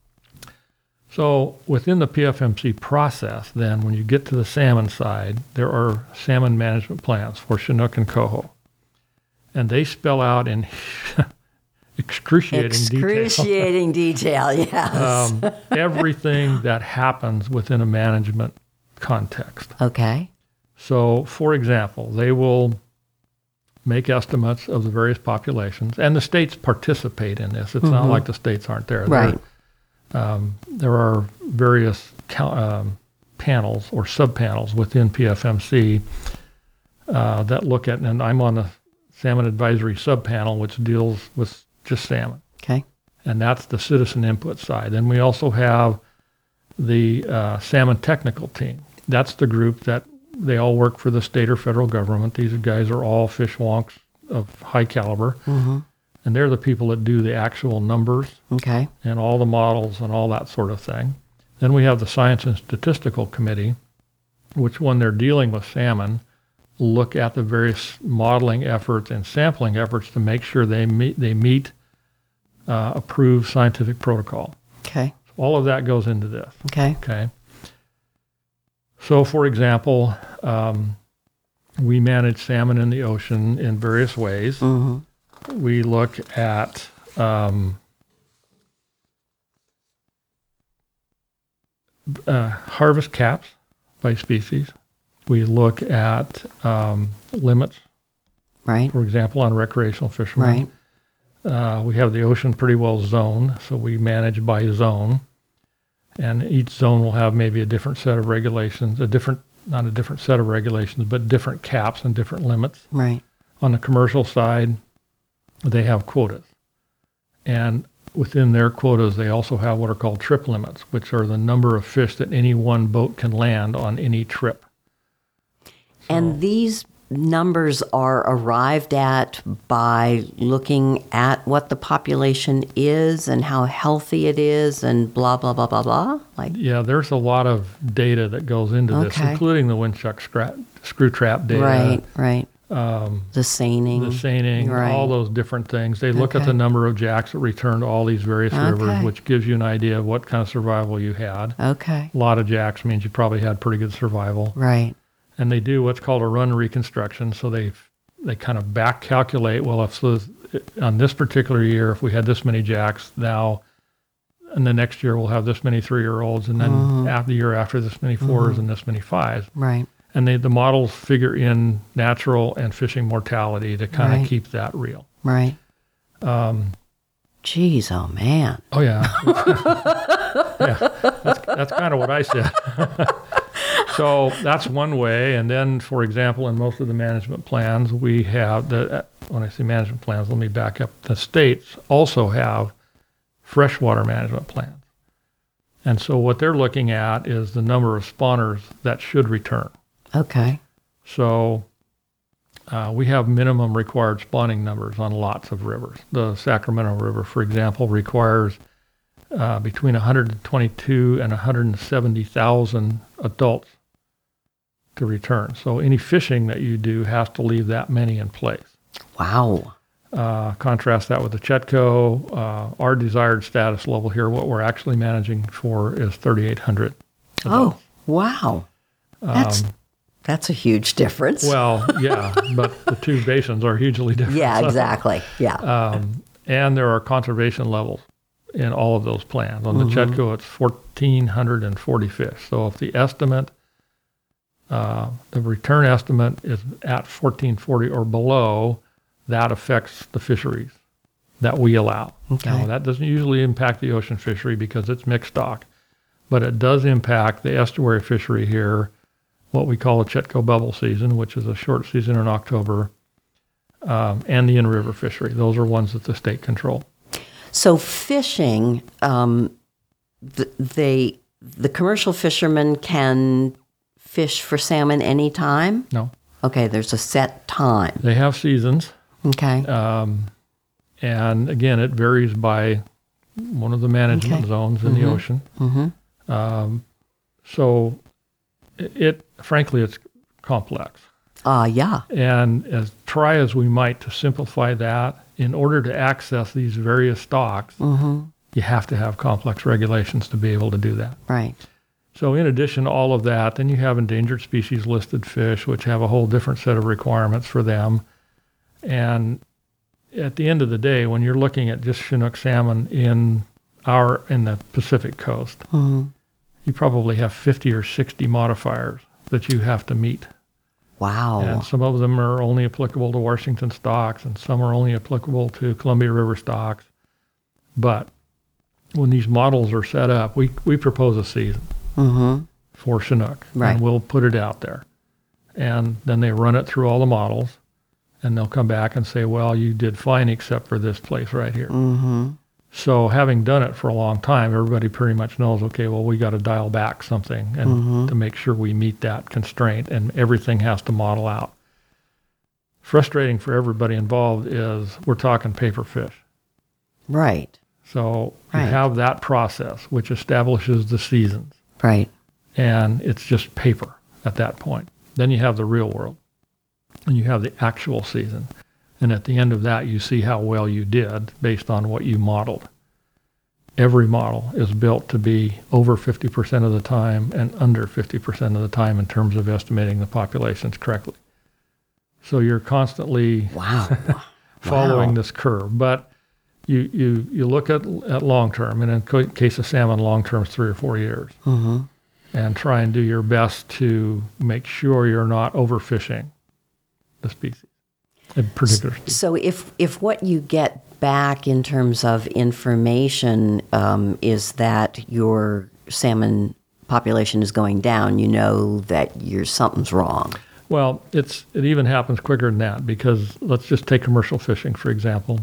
So within the PFMC process, then, when you get to the salmon side, there are salmon management plans for Chinook and Coho. And they spell out in excruciating detail. Excruciating detail, yes. Everything that happens within a management context. Okay. So, for example, they will make estimates of the various populations, and the states participate in this. It's not like the states aren't there. Right. There are various panels or subpanels within PFMC that look at, and I'm on the Salmon Advisory subpanel, which deals with just salmon. Okay. And that's the citizen input side. Then we also have the salmon technical team. That's the group that they all work for the state or federal government. These guys are all fish wonks of high caliber. And they're the people that do the actual numbers Okay. and all the models and all that sort of thing. Then we have the Science and Statistical Committee, which when they're dealing with salmon, look at the various modeling efforts and sampling efforts to make sure they meet approved scientific protocol. Okay. All of that goes into this. Okay. Okay. So, for example, we manage salmon in the ocean in various ways. We look at harvest caps by species. We look at limits, Right. for example, on recreational fishermen. Right. We have the ocean pretty well zoned, so we manage by zone. And each zone will have maybe a different set of regulations, not a different set of regulations, but different caps and different limits. Right. On the commercial side, they have quotas. And within their quotas, they also have what are called trip limits, which are the number of fish that any one boat can land on any trip. And these numbers are arrived at by looking at what the population is and how healthy it is and blah, blah, blah, blah, blah? Like, Yeah, there's a lot of data that goes into this, Okay. including the Winchuck screw trap data. right, right. The seining. The seining, Right. all those different things. They look at Okay. the number of jacks that return to all these various rivers, Okay. which gives you an idea of what kind of survival you had. Okay. A lot of jacks means you probably had pretty good survival. Right. And they do what's called a run reconstruction. So they kind of back calculate, well, if on this particular year, if we had this many jacks, now in the next year we'll have this many 3-year-olds, and then after the year after this many 4s and this many 5s. Right. And the models figure in natural and fishing mortality to kind Right. of keep that real. Right. Geez, oh man. Oh yeah, yeah. That's kind of what I said. So that's one way. And then, for example, in most of the management plans, we have when I say management plans, let me back up. The states also have freshwater management plans. And so what they're looking at is the number of spawners that should return. Okay. So we have minimum required spawning numbers on lots of rivers. The Sacramento River, for example, requires between 122 and 170,000 adults to return. So any fishing that you do has to leave that many in place. Wow. Contrast that with the Chetco. Our desired status level here, what we're actually managing for is 3,800 adults. Oh, wow. That's a huge difference. Well, yeah, but the two basins are hugely different. Yeah, exactly. Yeah. And there are conservation levels in all of those plans. On the Chetco, it's 1,440 fish. So if the estimate, the return estimate is at 1,440 or below, that affects the fisheries that we allow. Okay. Now, that doesn't usually impact the ocean fishery because it's mixed stock, but it does impact the estuary fishery here, what we call a Chetco bubble season, which is a short season in October, and the in-river fishery. Those are ones that the state control. So fishing, the commercial fishermen can fish for salmon anytime? No. Okay, there's a set time. They have seasons, Okay. and again, it varies by one of the management Okay. zones in the ocean. So frankly, it's complex. Yeah. And try as we might to simplify that, in order to access these various stocks, you have to have complex regulations to be able to do that. Right. So in addition to all of that, then you have endangered species listed fish, which have a whole different set of requirements for them. And at the end of the day, when you're looking at just Chinook salmon in the Pacific coast, you probably have 50 or 60 modifiers that you have to meet. Wow. And some of them are only applicable to Washington stocks, and some are only applicable to Columbia River stocks. But when these models are set up, we propose a season for Chinook, Right. and we'll put it out there. And then they run it through all the models, and they'll come back and say, well, you did fine except for this place right here. So having done it for a long time, everybody pretty much knows, okay, well, we got to dial back something and to make sure we meet that constraint, and everything has to model out. Frustrating for everybody involved is we're talking paper fish. Right. So Right. you have that process, which establishes the seasons, Right. and it's just paper at that point. Then you have the real world, and you have the actual season. And at the end of that, you see how well you did based on what you modeled. Every model is built to be over 50% of the time and under 50% of the time in terms of estimating the populations correctly. So you're constantly Wow. following Wow. this curve. But you look at long term, and in case of salmon, long term is 3 or 4 years, and try and do your best to make sure you're not overfishing the species. A particular species. So if what you get back in terms of information is that your salmon population is going down, you know that something's wrong. Well, it even happens quicker than that, because let's just take commercial fishing, for example,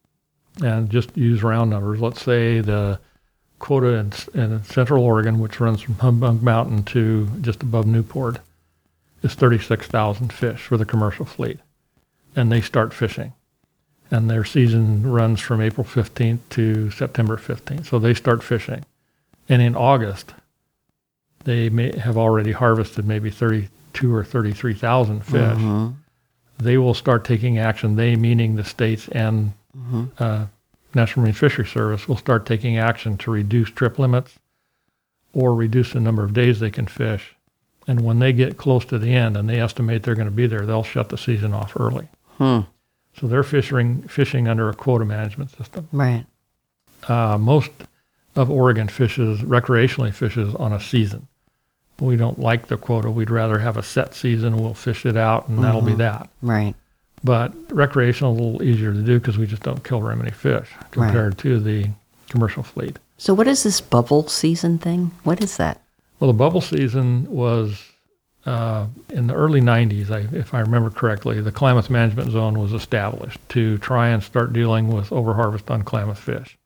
and just use round numbers. Let's say the quota in Central Oregon, which runs from Humbug Mountain to just above Newport, is 36,000 fish for the commercial fleet. And they start fishing. And their season runs from April 15th to September 15th. So they start fishing. And in August, they may have already harvested maybe 32 or 33,000 fish. They will start taking action. They, meaning the states and National Marine Fisheries Service, will start taking action to reduce trip limits or reduce the number of days they can fish. And when they get close to the end and they estimate they're going to be there, they'll shut the season off early. So they're fishing under a quota management system. Right. Most of Oregon recreationally fishes on a season. We don't like the quota. We'd rather have a set season. We'll fish it out, and that'll be that. Right. But recreational is a little easier to do because we just don't kill very many fish compared to the commercial fleet. So what is this bubble season thing? What is that? Well, the bubble season was in the early 90s, if I remember correctly. The Klamath Management Zone was established to try and start dealing with overharvest on Klamath fish.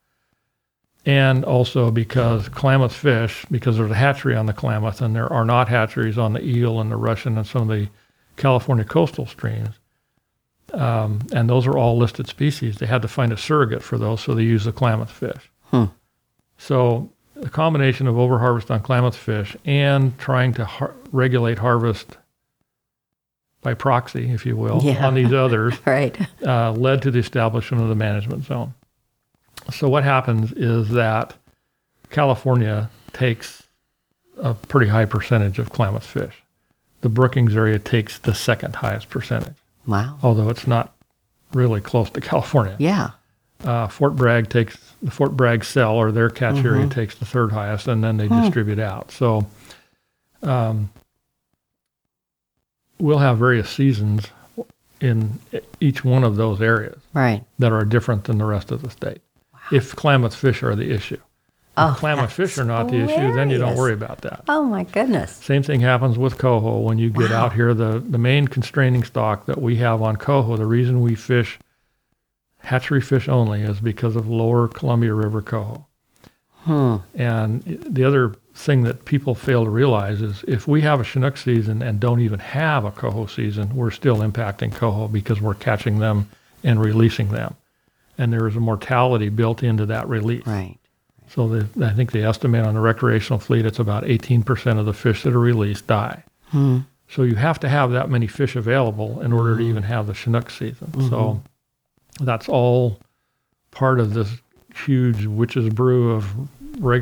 And also because Klamath fish, because there's a hatchery on the Klamath and there are not hatcheries on the Eel and the Russian and some of the California coastal streams, and those are all listed species. They had to find a surrogate for those, so they used the Klamath fish. So a combination of overharvest on Klamath fish and trying to regulate harvest by proxy, if you will, on these others, Right. led to the establishment of the management zone. So what happens is that California takes a pretty high percentage of Klamath fish. The Brookings area takes the second highest percentage, Wow. although it's not really close to California. Yeah. Fort Bragg cell, or their catch area, takes the third highest, and then they distribute out. So we'll have various seasons in each one of those areas Right. that are different than the rest of the state. If Klamath fish are the issue. Oh, If Klamath fish are not the issue, then you don't worry about that. Oh my goodness. Same thing happens with coho. When you get out here, the main constraining stock that we have on coho, the reason we fish hatchery fish only is because of lower Columbia River coho. And the other thing that people fail to realize is if we have a Chinook season and don't even have a coho season, we're still impacting coho because we're catching them and releasing them. And there is a mortality built into that release. Right. So I think the estimate on the recreational fleet, it's about 18% of the fish that are released die. So you have to have that many fish available in order to even have the Chinook season. So that's all part of this huge witch's brew of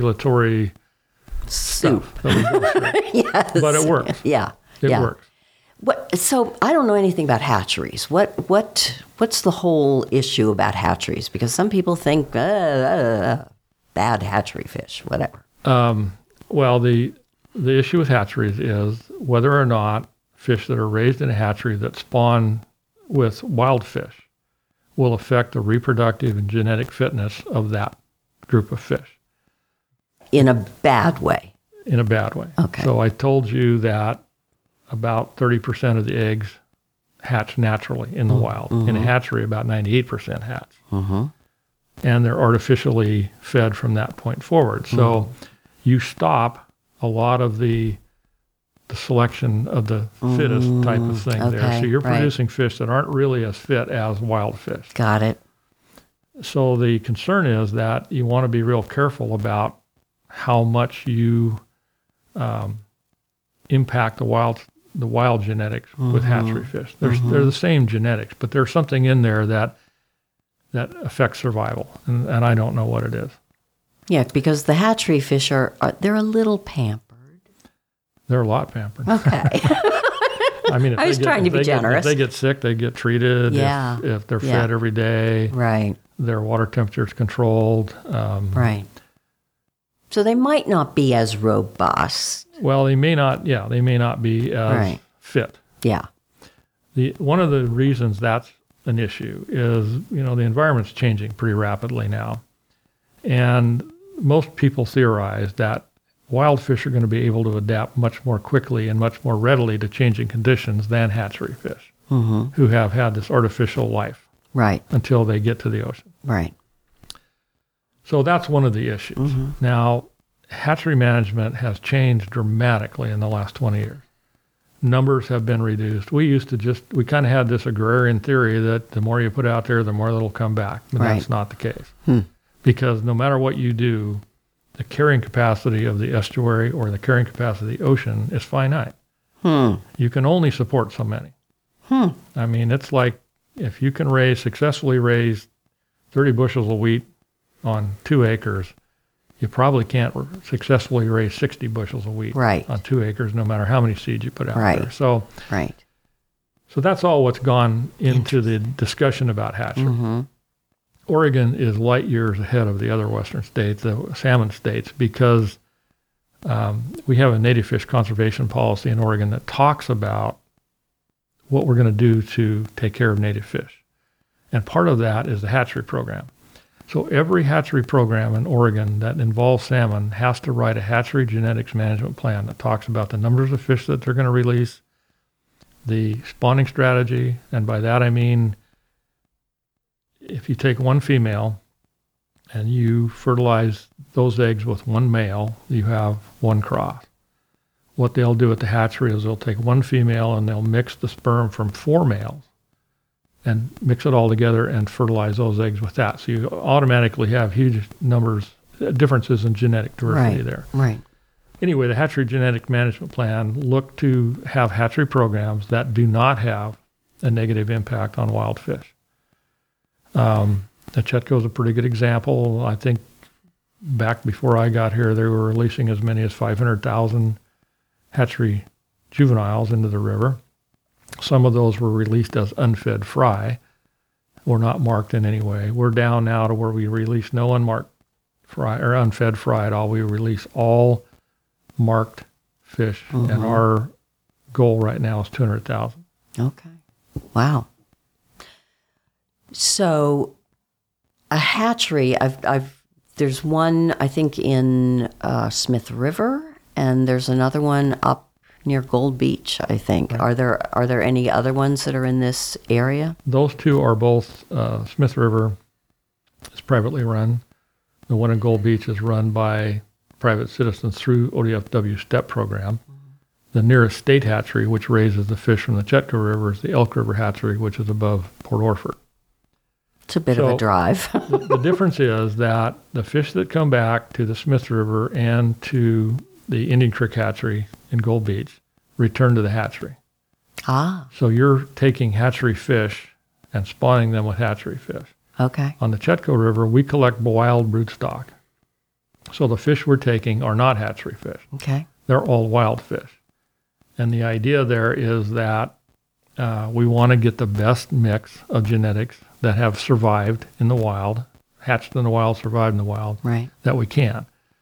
regulatory Soup. stuff that we go through. Yes. But it works. Yeah. It yeah. works. So I don't know anything about hatcheries. What's the whole issue about hatcheries? Because some people think bad hatchery fish, whatever. Well, the issue with hatcheries is whether or not fish that are raised in a hatchery that spawn with wild fish will affect the reproductive and genetic fitness of that group of fish. In a bad way. In a bad way. Okay. So I told you that about 30% of the eggs hatch naturally in the wild. In a hatchery, about 98% hatch. And they're artificially fed from that point forward. So you stop a lot of the selection of the fittest type of thing there. So you're producing fish that aren't really as fit as wild fish. Got it. So the concern is that you want to be real careful about how much you impact the wild genetics with hatchery fish. They're the same genetics, but there's something in there that affects survival, and I don't know what it is. Yeah, because the hatchery fish they're a little pampered. They're a lot pampered. Okay. I mean, I was trying to be generous. If they get sick, they get treated. Yeah. If they're fed every day. Right. Their water temperature is controlled. Right. So they might not be as robust. Well, they may not be as fit. Yeah. One of the reasons that's an issue is, the environment's changing pretty rapidly now. And most people theorize that wild fish are going to be able to adapt much more quickly and much more readily to changing conditions than hatchery fish, who have had this artificial life until they get to the ocean. Right. So that's one of the issues. Now, hatchery management has changed dramatically in the last 20 years. Numbers have been reduced. We kind of had this agrarian theory that the more you put out there, the more that'll come back. But that's not the case. Because no matter what you do, the carrying capacity of the estuary or the carrying capacity of the ocean is finite. You can only support so many. I mean, it's like if you can successfully raise 30 bushels of wheat on 2 acres, you probably can't successfully raise 60 bushels of wheat on 2 acres, no matter how many seeds you put out there. So that's all what's gone into the discussion about hatchery. Oregon is light years ahead of the other western states, the salmon states, because we have a native fish conservation policy in Oregon that talks about what we're going to do to take care of native fish. And part of that is the hatchery program. So every hatchery program in Oregon that involves salmon has to write a hatchery genetics management plan that talks about the numbers of fish that they're going to release, the spawning strategy, and by that I mean if you take one female and you fertilize those eggs with one male, you have one cross. What they'll do at the hatchery is they'll take one female and they'll mix the sperm from 4 males and mix it all together and fertilize those eggs with that. So you automatically have huge differences in genetic diversity there. Right. Anyway, the hatchery genetic management plan look to have hatchery programs that do not have a negative impact on wild fish. The Chetco is a pretty good example. I think back before I got here, they were releasing as many as 500,000 hatchery juveniles into the river. Some of those were released as unfed fry, were not marked in any way. We're down now to where we release no unmarked fry or unfed fry at all. We release all marked fish, and our goal right now is 200,000. Okay. Wow. So a hatchery, there's one, I think, in Smith River, and there's another one up near Gold Beach, I think. Right. Are there any other ones that are in this area? Those two are both, Smith River is privately run. The one in Gold Beach is run by private citizens through ODFW STEP program. The nearest state hatchery, which raises the fish from the Chetco River, is the Elk River Hatchery, which is above Port Orford. It's a bit of a drive. The difference is that the fish that come back to the Smith River and to the Indian Creek Hatchery in Gold Beach return to the hatchery. So you're taking hatchery fish and spawning them with hatchery fish. Okay. On the Chetco River, we collect wild broodstock. So the fish we're taking are not hatchery fish. Okay. They're all wild fish. And the idea there is that we want to get the best mix of genetics that have survived in the wild, hatched in the wild, survived in the wild, Right. that we can.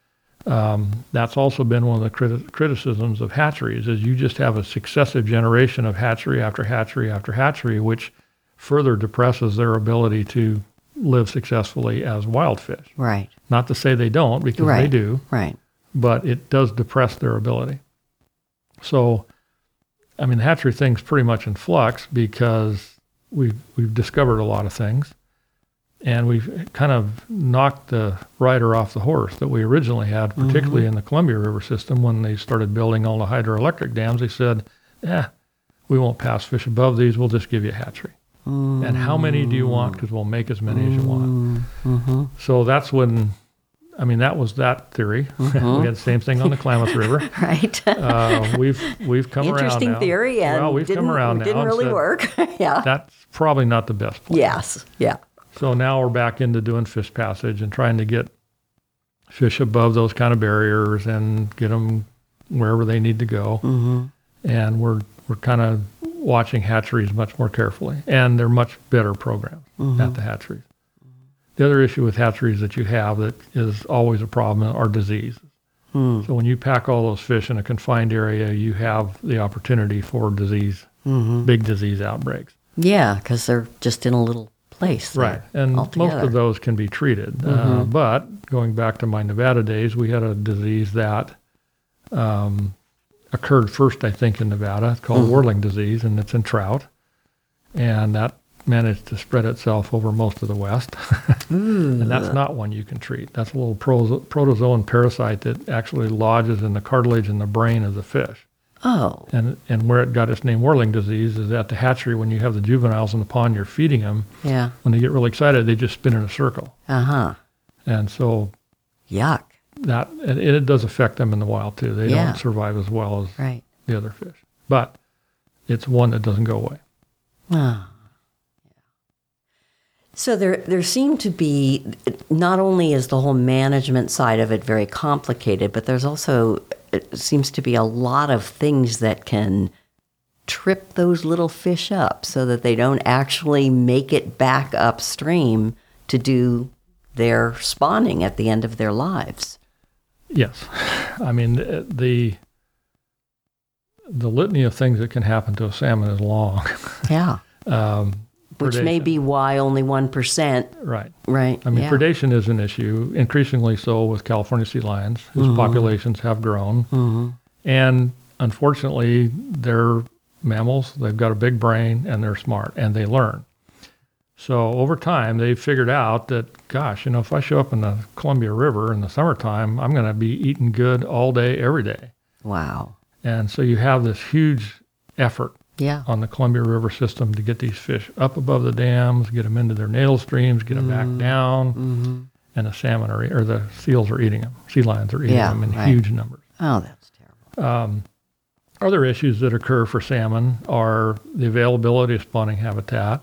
That's also been one of the criticisms of hatcheries, is you just have a successive generation of hatchery after hatchery after hatchery, which further depresses their ability to live successfully as wild fish. Right. Not to say they don't, because Right. they do, Right. but it does depress their ability. So, I mean, the hatchery thing's pretty much in flux because we've discovered a lot of things, and we've kind of knocked the rider off the horse that we originally had, particularly in the Columbia River system. When they started building all the hydroelectric dams, they said, we won't pass fish above these, we'll just give you a hatchery. And how many do you want? Because we'll make as many as you want. So that's when, I mean, that was that theory. We had the same thing on the Klamath River. Right. We've come around now. Interesting theory, and well, we've come around now. didn't and really said, work. Yeah. That's probably not the best plan. Yes. Yeah. So now we're back into doing fish passage and trying to get fish above those kind of barriers and get them wherever they need to go. And we're kind of watching hatcheries much more carefully, and they're much better programs at the hatcheries. The other issue with hatcheries that you have that is always a problem are diseases. So when you pack all those fish in a confined area, you have the opportunity for disease, big disease outbreaks. Yeah, because they're just in a little place. There, Right, and altogether. most of those can be treated. But going back to my Nevada days, we had a disease that occurred first, I think, in Nevada. It's called Whirling disease, and it's in trout. And that managed to spread itself over most of the West. And that's not one you can treat. That's a little protozoan parasite that actually lodges in the cartilage in the brain of the fish. Oh. And where it got its name, Whirling disease, is at the hatchery when you have the juveniles in the pond, you're feeding them. Yeah. When they get really excited, they just spin in a circle. And so Yuck. that it does affect them in the wild too. They Yeah. don't survive as well as Right. the other fish. But it's one that doesn't go away. Ah. So there seem to be, not only is the whole management side of it very complicated, but there's also, it seems to be a lot of things that can trip those little fish up so that they don't actually make it back upstream to do their spawning at the end of their lives. Yes. I mean, the litany of things that can happen to a salmon is long. Yeah. Which may Predation. be why only 1%. Right. Right. I mean, yeah. predation is an issue, increasingly so with California sea lions, whose populations have grown. And unfortunately, they're mammals. They've got a big brain, and they're smart, and they learn. So over time, they've figured out that, gosh, if I show up in the Columbia River in the summertime, I'm going to be eating good all day, every day. Wow. And so you have this huge effort Yeah. on the Columbia River system to get these fish up above the dams, get them into their natal streams, get them back down, and the salmon or the seals are eating them. Sea lions are eating Yeah, them in right. huge numbers. Oh, that's terrible. Other issues that occur for salmon are the availability of spawning habitat,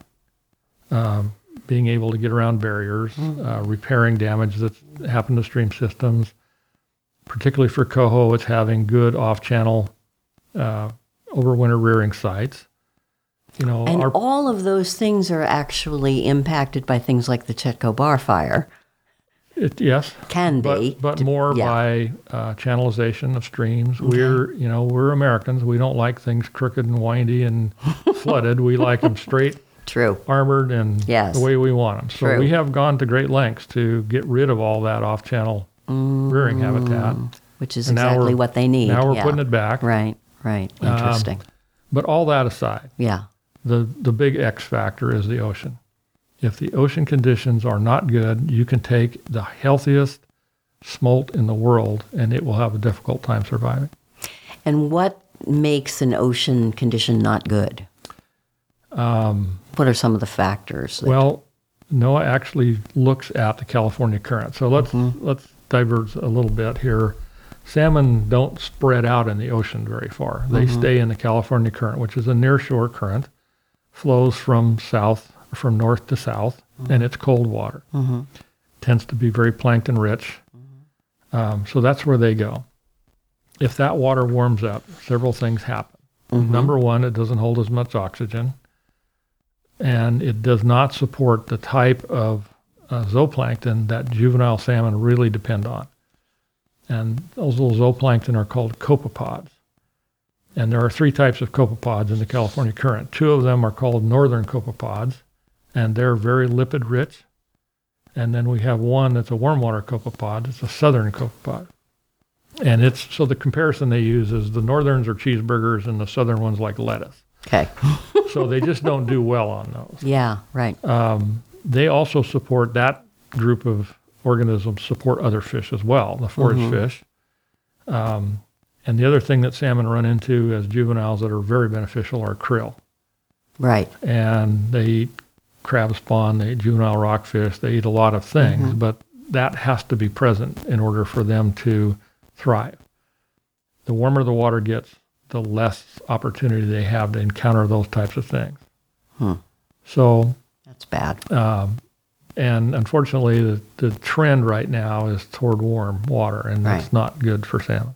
being able to get around barriers, repairing damage that's happened to stream systems. Particularly for coho, it's having good off-channel overwinter rearing sites. And all of those things are actually impacted by things like the Chetco Bar fire. Yes, Can be. but more yeah. by channelization of streams. We're Americans. We don't like things crooked and windy and flooded. We like them straight, True. armored, and Yes. the way we want them. So True. we have gone to great lengths to get rid of all that off-channel rearing habitat. Which is And now exactly we're- what they need. Now we're yeah. putting it back. Right. Interesting. But all that aside, yeah. the big X factor is the ocean. If the ocean conditions are not good, you can take the healthiest smolt in the world and it will have a difficult time surviving. And what makes an ocean condition not good? What are some of the factors? Well, NOAA actually looks at the California current. So let's diverge a little bit here. Salmon don't spread out in the ocean very far. They stay in the California current, which is a nearshore current, flows from north to south, and it's cold water. Tends to be very plankton rich. So that's where they go. If that water warms up, several things happen. Number one, it doesn't hold as much oxygen, and it does not support the type of zooplankton that juvenile salmon really depend on. And those little zooplankton are called copepods. And there are 3 types of copepods in the California current. 2 of them are called northern copepods, and they're very lipid rich. And then we have one that's a warm water copepod. It's a southern copepod. And so the comparison they use is the northerns are cheeseburgers and the southern ones like lettuce. Okay. So they just don't do well on those. Yeah, right. They also support, that group of organisms support other fish as well, the forage fish. And the other thing that salmon run into as juveniles that are very beneficial are krill. Right. And they eat crab spawn, they eat juvenile rockfish, they eat a lot of things, but that has to be present in order for them to thrive. The warmer the water gets, the less opportunity they have to encounter those types of things. So that's bad. And unfortunately, the trend right now is toward warm water, and that's not good for salmon.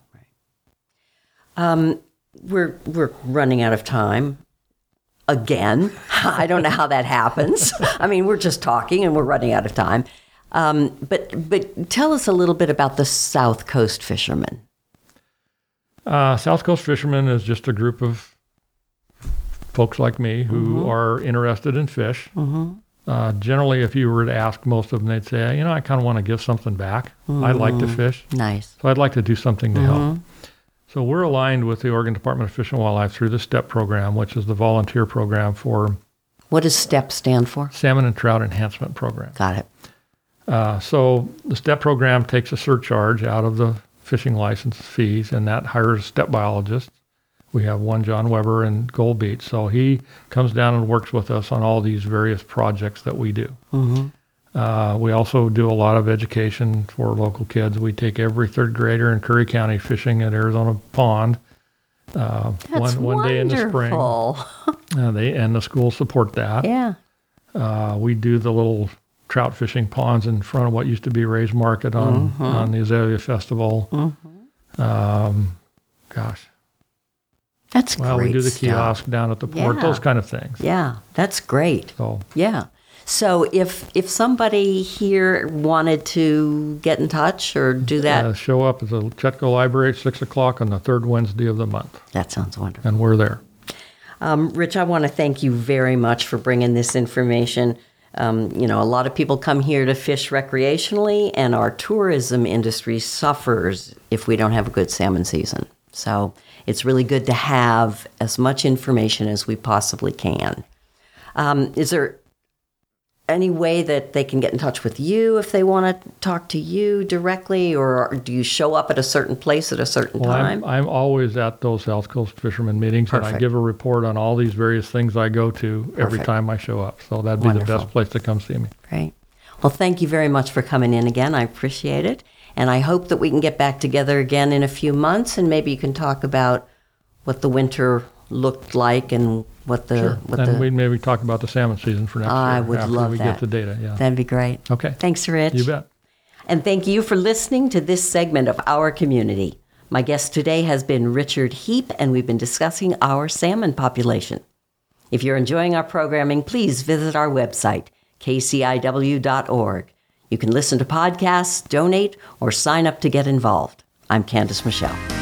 We're running out of time again. I don't know how that happens. I mean, we're just talking and we're running out of time. But tell us a little bit about the South Coast fishermen. South Coast fishermen is just a group of folks like me who are interested in fish. Generally, if you were to ask most of them, they'd say, I kind of want to give something back. I like to fish. Nice. So I'd like to do something to help. So we're aligned with the Oregon Department of Fish and Wildlife through the STEP program, which is the volunteer program for... What does STEP stand for? Salmon and Trout Enhancement Program. Got it. So the STEP program takes a surcharge out of the fishing license fees, and that hires STEP biologists. We have one, John Weber, in Gold Beach. So he comes down and works with us on all these various projects that we do. We also do a lot of education for local kids. We take every 3rd grader in Curry County fishing at Arizona Pond one day in the spring. And the schools support that. Yeah. We do the little trout fishing ponds in front of what used to be Ray's Market on the Azalea Festival. Gosh. That's great. We do the kiosk down at the port, those kind of things. Yeah, that's great. So, yeah. So if somebody here wanted to get in touch or do that. Show up at the Chetco Library at 6 o'clock on the 3rd Wednesday of the month. That sounds wonderful. And we're there. Rich, I want to thank you very much for bringing this information. A lot of people come here to fish recreationally, and our tourism industry suffers if we don't have a good salmon season. So it's really good to have as much information as we possibly can. Is there any way that they can get in touch with you if they want to talk to you directly, or do you show up at a certain place at a certain time? I'm always at those South Coast fishermen meetings, and I give a report on all these various things I go to every time I show up. So that'd be the best place to come see me. Great. Well, thank you very much for coming in again. I appreciate it. And I hope that we can get back together again in a few months, and maybe you can talk about what the winter looked like and what the... And we'd maybe talk about the salmon season for next year. I would love that. After we get the data, yeah. That'd be great. Okay. Thanks, Rich. You bet. And thank you for listening to this segment of Our Community. My guest today has been Richard Heap, and we've been discussing our salmon population. If you're enjoying our programming, please visit our website, kciw.org. You can listen to podcasts, donate, or sign up to get involved. I'm Candace Michelle.